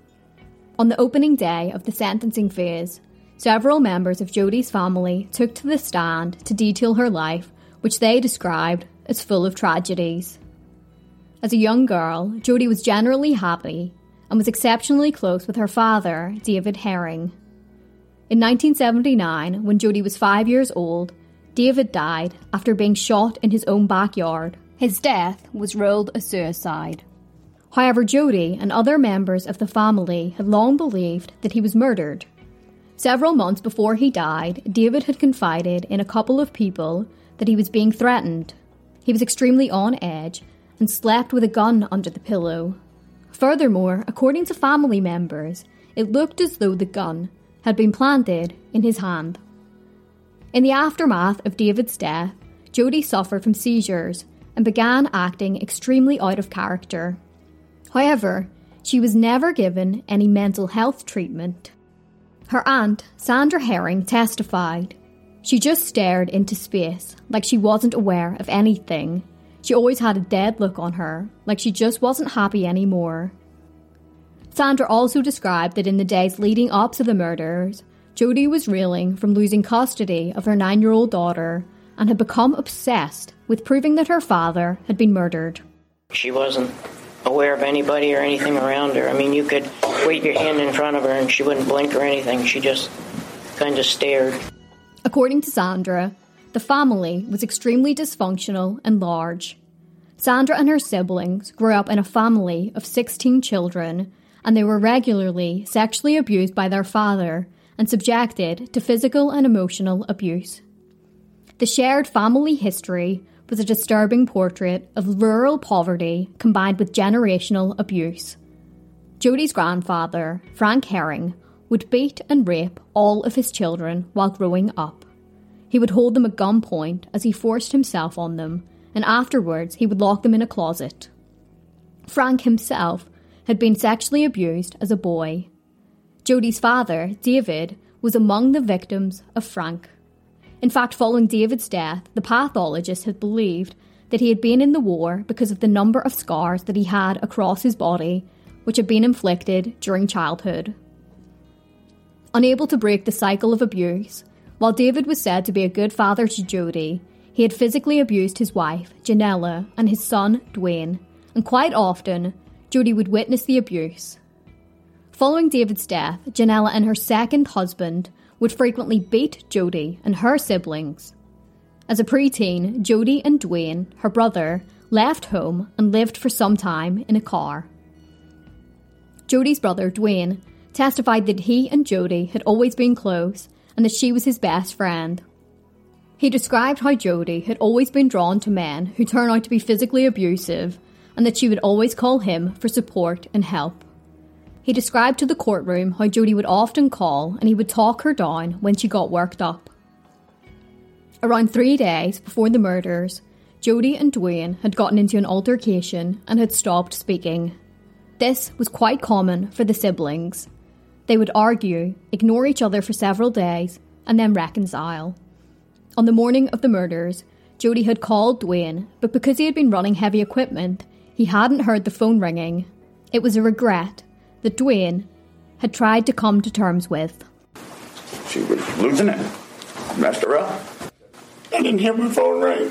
On the opening day of the sentencing phase, several members of Jodi's family took to the stand to detail her life, which they described as full of tragedies. As a young girl, Jodi was generally happy and was exceptionally close with her father, David Herring. In 1979, when Jodi was 5 years old, David died after being shot in his own backyard. His death was ruled a suicide. However, Jodi and other members of the family had long believed that he was murdered. Several months before he died, David had confided in a couple of people that he was being threatened. He was extremely on edge and slept with a gun under the pillow. Furthermore, according to family members, it looked as though the gun had been planted in his hand. In the aftermath of David's death, Jodi suffered from seizures and began acting extremely out of character. However, she was never given any mental health treatment. Her aunt, Sandra Herring, testified. She just stared into space, like she wasn't aware of anything. She always had a dead look on her, like she just wasn't happy anymore. Sandra also described that in the days leading up to the murders, Jody was reeling from losing custody of her 9-year-old daughter and had become obsessed with proving that her father had been murdered. She wasn't aware of anybody or anything around her. I mean, you could wave your hand in front of her and she wouldn't blink or anything. She just kind of stared. According to Sandra, the family was extremely dysfunctional and large. Sandra and her siblings grew up in a family of 16 children, and they were regularly sexually abused by their father and subjected to physical and emotional abuse. The shared family history was a disturbing portrait of rural poverty combined with generational abuse. Jody's grandfather, Frank Herring, would beat and rape all of his children while growing up. He would hold them at gunpoint as he forced himself on them, and afterwards he would lock them in a closet. Frank himself had been sexually abused as a boy. Jody's father, David, was among the victims of Frank. In fact, following David's death, the pathologist had believed that he had been in the war because of the number of scars that he had across his body, which had been inflicted during childhood. Unable to break the cycle of abuse, while David was said to be a good father to Jody, he had physically abused his wife, Janella, and his son, Dwayne, and quite often, Jody would witness the abuse. Following David's death, Janella and her second husband would frequently beat Jody and her siblings. As a preteen, Jody and Dwayne, her brother, left home and lived for some time in a car. Jody's brother, Dwayne, testified that he and Jody had always been close and that she was his best friend. He described how Jody had always been drawn to men who turned out to be physically abusive and that she would always call him for support and help. He described to the courtroom how Jody would often call and he would talk her down when she got worked up. Around 3 days before the murders, Jody and Dwayne had gotten into an altercation and had stopped speaking. This was quite common for the siblings. They would argue, ignore each other for several days, and then reconcile. On the morning of the murders, Jody had called Dwayne, but because he had been running heavy equipment, he hadn't heard the phone ringing. It was a regret that Dwayne had tried to come to terms with. She was losing it. Messed her up. I didn't hear my phone ring.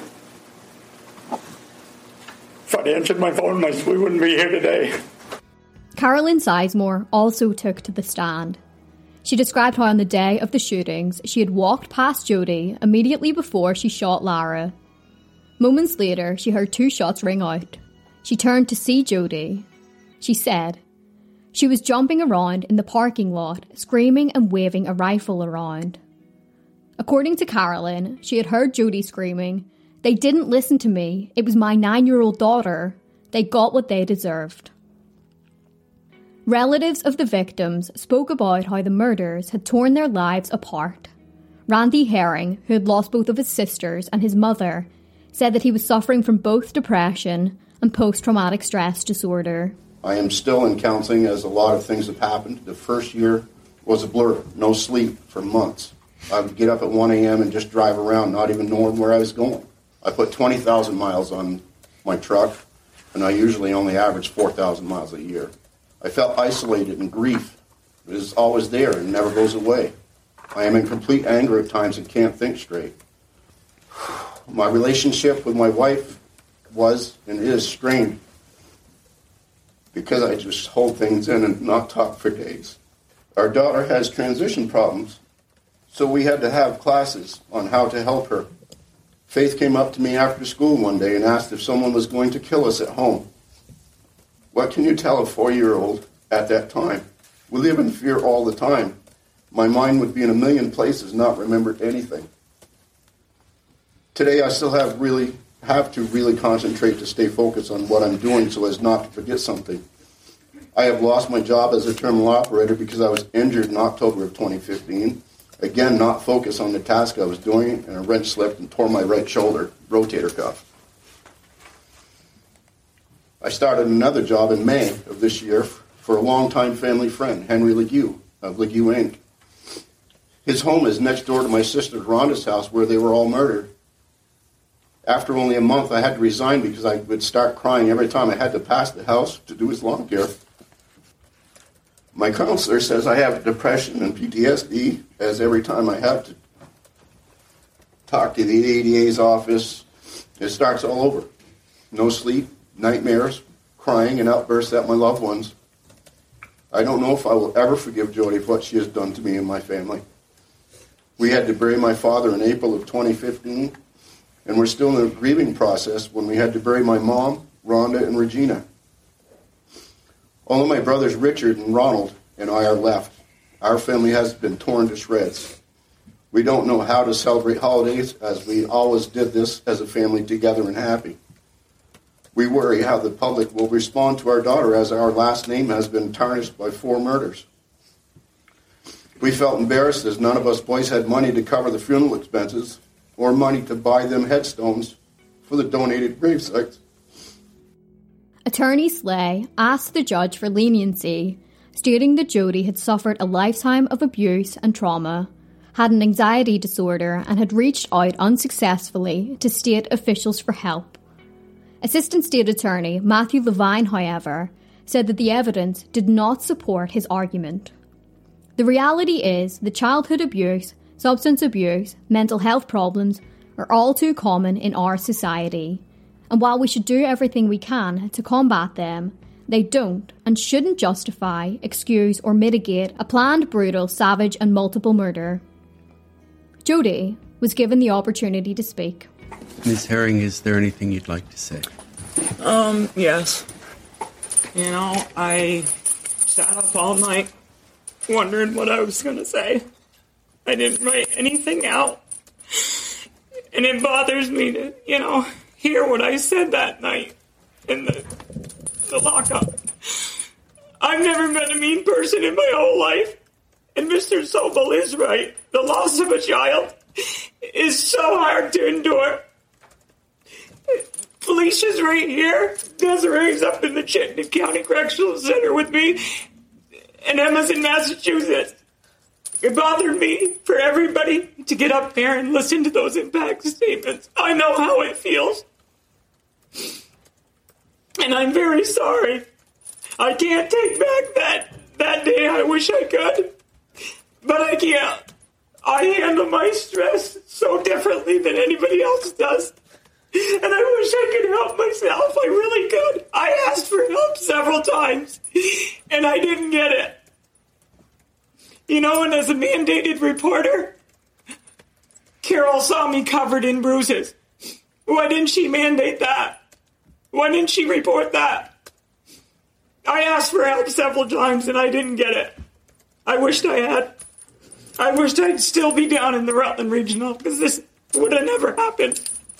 If I'd answered my phone, we wouldn't be here today. Carolyn Sizemore also took to the stand. She described how on the day of the shootings, she had walked past Jody immediately before she shot Lara. Moments later, she heard 2 shots ring out. She turned to see Jody. She said, she was jumping around in the parking lot, screaming and waving a rifle around. According to Carolyn, she had heard Jody screaming, "They didn't listen to me. It was my 9-year-old daughter. They got what they deserved." Relatives of the victims spoke about how the murders had torn their lives apart. Randy Herring, who had lost both of his sisters and his mother, said that he was suffering from both depression and post-traumatic stress disorder. I am still in counseling as a lot of things have happened. The first year was a blur, no sleep for months. I would get up at 1 a.m. and just drive around, not even knowing where I was going. I put 20,000 miles on my truck, and I usually only average 4,000 miles a year. I felt isolated and grief. It is always there and never goes away. I am in complete anger at times and can't think straight. My relationship with my wife was and is strained because I just hold things in and not talk for days. Our daughter has transition problems, so we had to have classes on how to help her. Faith came up to me after school one day and asked if someone was going to kill us at home. What can you tell a 4-year-old at that time? We live in fear all the time. My mind would be in a million places, not remember anything. Today I still have to really concentrate to stay focused on what I'm doing so as not to forget something. I have lost my job as a terminal operator because I was injured in October of 2015. Again, not focused on the task I was doing, and a wrench slipped and tore my right shoulder rotator cuff. I started another job in May of this year for a longtime family friend, Henry Legue of Legue Inc. His home is next door to my sister Rhonda's house where they were all murdered. After only a month, I had to resign because I would start crying every time I had to pass the house to do his lawn care. My counselor says I have depression and PTSD, as every time I have to talk to the ADA's office, it starts all over. No sleep, nightmares, crying, and outbursts at my loved ones. I don't know if I will ever forgive Jody for what she has done to me and my family. We had to bury my father in April of 2015, and we're still in the grieving process when we had to bury my mom, Rhonda, and Regina. All of my brothers, Richard and Ronald, and I are left. Our family has been torn to shreds. We don't know how to celebrate holidays, as we always did this as a family together and happy. We worry how the public will respond to our daughter, as our last name has been tarnished by 4 murders. We felt embarrassed as none of us boys had money to cover the funeral expenses or money to buy them headstones for the donated gravesites. Attorney Slay asked the judge for leniency, stating that Jody had suffered a lifetime of abuse and trauma, had an anxiety disorder, and had reached out unsuccessfully to state officials for help. Assistant State Attorney Matthew Levine, however, said that the evidence did not support his argument. The reality is that childhood abuse, substance abuse, mental health problems are all too common in our society, and while we should do everything we can to combat them, they don't and shouldn't justify, excuse or mitigate a planned, brutal, savage and multiple murder. Jody was given the opportunity to speak. Ms. Herring, is there anything you'd like to say? Yes. You know, I sat up all night wondering what I was going to say. I didn't write anything out. And it bothers me to, hear what I said that night in the lockup. I've never met a mean person in my whole life. And Mr. Sobel is right. The loss of a child is so hard to endure. Felicia's right here. Desiree's up in the Chittenden County Correctional Center with me. And Emma's in Massachusetts. It bothered me for everybody to get up there and listen to those impact statements. I know how it feels. And I'm very sorry. I can't take back that day. I wish I could. But I can't. I handle my stress so differently than anybody else does. And I wish I could help myself. I really could. I asked for help several times. And I didn't get it. And as a mandated reporter, Carol saw me covered in bruises. Why didn't she mandate that? Why didn't she report that? I asked for help several times and I didn't get it. I wished I had. I wished I'd still be down in the Rutland Regional because this would have never happened.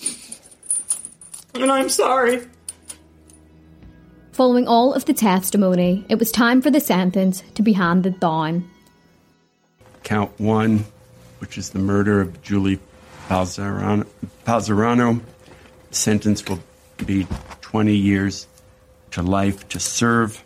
And I'm sorry. Following all of the testimony, it was time for the sentence to be handed down. Count 1, which is the murder of Julie Palzarano. The sentence will be 20 years to life to serve.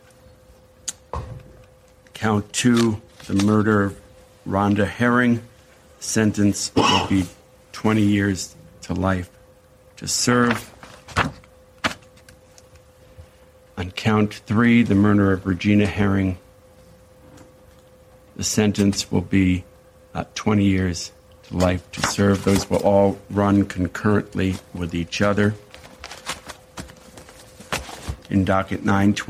Count 2, the murder of Rhonda Herring. The sentence will be 20 years to life to serve. On count 3, the murder of Regina Herring. The sentence will be 20 years to life to serve. Those will all run concurrently with each other. In docket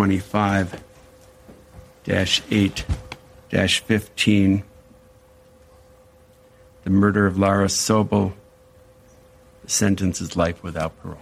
925-8-15, the murder of Lara Sobel. The sentence is life without parole.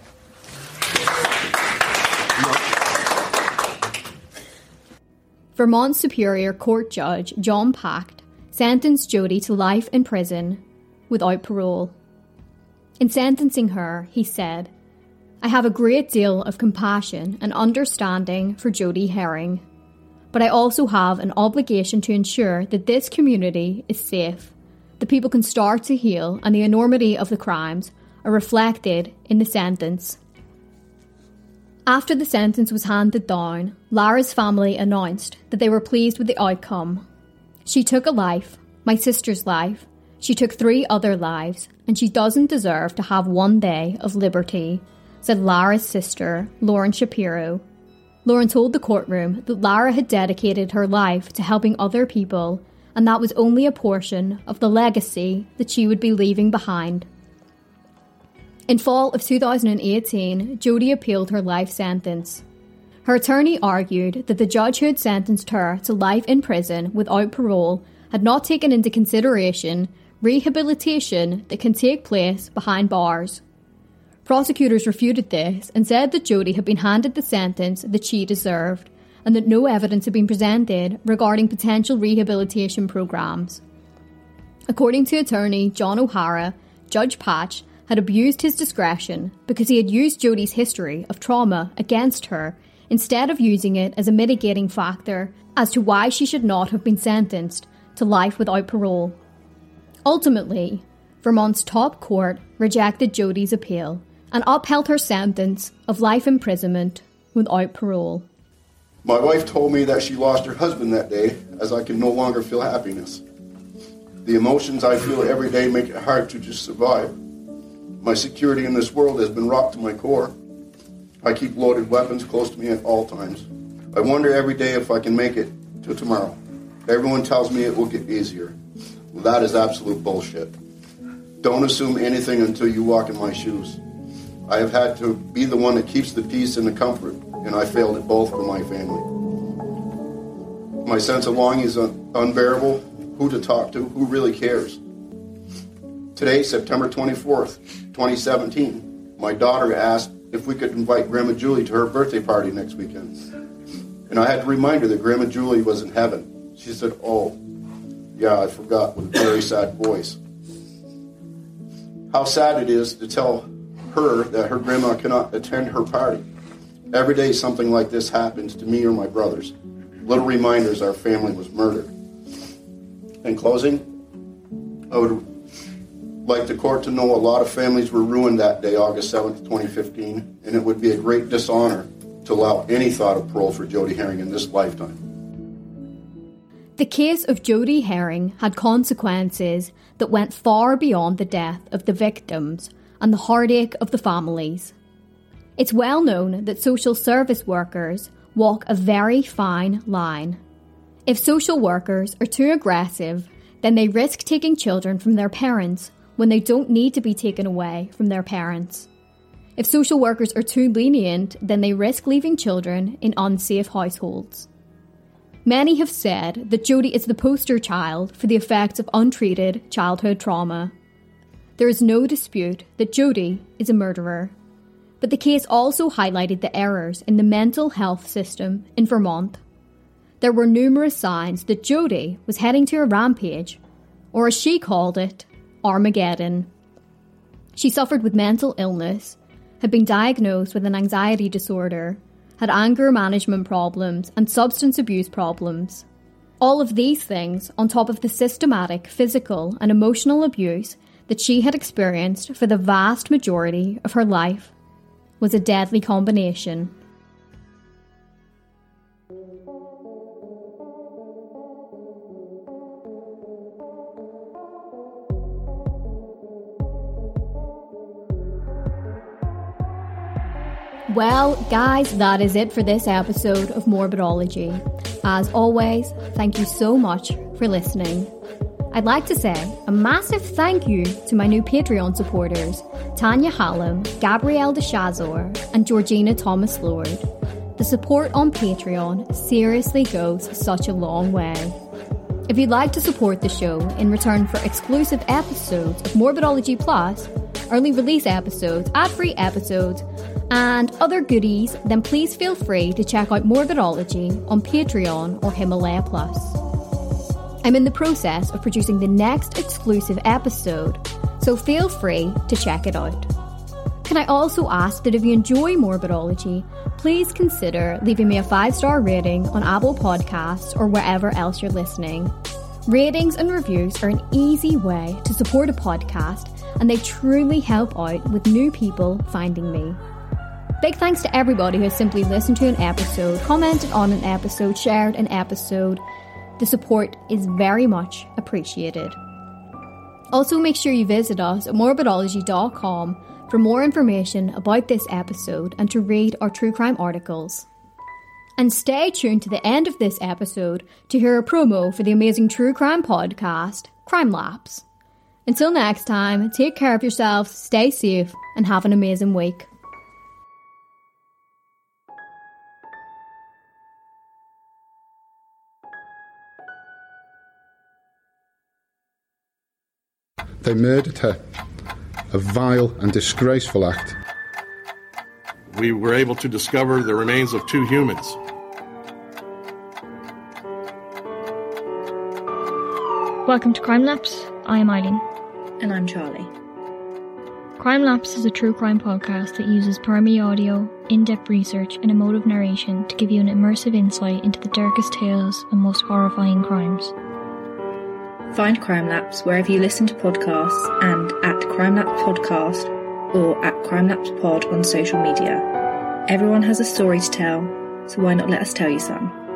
Vermont Superior Court Judge John Pacht sentenced Jody to life in prison without parole. In sentencing her, he said, "I have a great deal of compassion and understanding for Jody Herring, but I also have an obligation to ensure that this community is safe, that people can start to heal, and the enormity of the crimes are reflected in the sentence." After the sentence was handed down, Lara's family announced that they were pleased with the outcome. "She took a life, my sister's life. She took 3 other lives, and she doesn't deserve to have one day of liberty, said Lara's sister, Lauren Shapiro. Lauren told the courtroom that Lara had dedicated her life to helping other people, and that was only a portion of the legacy that she would be leaving behind. In fall of 2018, Jodi appealed her life sentence. Her attorney argued that the judge who had sentenced her to life in prison without parole had not taken into consideration rehabilitation that can take place behind bars. Prosecutors refuted this and said that Jodi had been handed the sentence that she deserved and that no evidence had been presented regarding potential rehabilitation programs. According to attorney John O'Hara, Judge Patch had abused his discretion because he had used Jodi's history of trauma against her instead of using it as a mitigating factor as to why she should not have been sentenced to life without parole. Ultimately, Vermont's top court rejected Jodi's appeal and upheld her sentence of life imprisonment without parole. My wife told me that she lost her husband that day, as I can no longer feel happiness. The emotions I feel every day make it hard to just survive. My security in this world has been rocked to my core. I keep loaded weapons close to me at all times. I wonder every day if I can make it to tomorrow. Everyone tells me it will get easier. Well, that is absolute bullshit. Don't assume anything until you walk in my shoes. I have had to be the one that keeps the peace and the comfort, and I failed at both for my family. My sense of longing is unbearable. Who to talk to? Who really cares? Today, September 24th, 2017, my daughter asked if we could invite Grandma Julie to her birthday party next weekend. And I had to remind her that Grandma Julie was in heaven. She said, "Oh, yeah, I forgot," with a very sad voice. How sad it is to tell her that her grandma cannot attend her party. Every day something like this happens to me or my brothers. Little reminders our family was murdered. In closing, I would like the court to know a lot of families were ruined that day, August 7th, 2015, and it would be a great dishonor to allow any thought of parole for Jodi Herring in this lifetime. The case of Jodi Herring had consequences that went far beyond the death of the victims and the heartache of the families. It's well known that social service workers walk a very fine line. If social workers are too aggressive, then they risk taking children from their parents when they don't need to be taken away from their parents. If social workers are too lenient, then they risk leaving children in unsafe households. Many have said that Jodi is the poster child for the effects of untreated childhood trauma. There is no dispute that Jodi is a murderer, but the case also highlighted the errors in the mental health system in Vermont. There were numerous signs that Jodi was heading to a rampage, or as she called it, Armageddon. She suffered with mental illness, had been diagnosed with an anxiety disorder, had anger management problems and substance abuse problems. All of these things on top of the systematic physical and emotional abuse that she had experienced for the vast majority of her life was a deadly combination. Well, guys, that is it for this episode of Morbidology. As always, thank you so much for listening. I'd like to say a massive thank you to my new Patreon supporters, Tanya Hallam, Gabrielle de Chazor, and Georgina Thomas-Lord. The support on Patreon seriously goes such a long way. If you'd like to support the show in return for exclusive episodes of Morbidology Plus, early release episodes, ad-free episodes, and other goodies, then please feel free to check out Morbidology on Patreon or Himalaya Plus. I'm in the process of producing the next exclusive episode, so feel free to check it out. Can I also ask that if you enjoy Morbidology, please consider leaving me a 5-star rating on Apple Podcasts or wherever else you're listening. Ratings and reviews are an easy way to support a podcast, and they truly help out with new people finding me. Big thanks to everybody who has simply listened to an episode, commented on an episode, shared an episode. The support is very much appreciated. Also, make sure you visit us at morbidology.com for more information about this episode and to read our true crime articles. And stay tuned to the end of this episode to hear a promo for the amazing true crime podcast, Crime Lapse. Until next time, take care of yourselves, stay safe, and have an amazing week. They murdered her. A vile and disgraceful act. We were able to discover the remains of 2 humans. Welcome to Crime Lapse. I am Eileen. And I'm Charlie. Crime Lapse is a true crime podcast that uses primary audio, in-depth research and emotive narration to give you an immersive insight into the darkest tales and most horrifying crimes. Find Crime Lapse wherever you listen to podcasts and at Crime Lapse Podcast or at Crime Lapse Pod on social media. Everyone has a story to tell, so why not let us tell you some?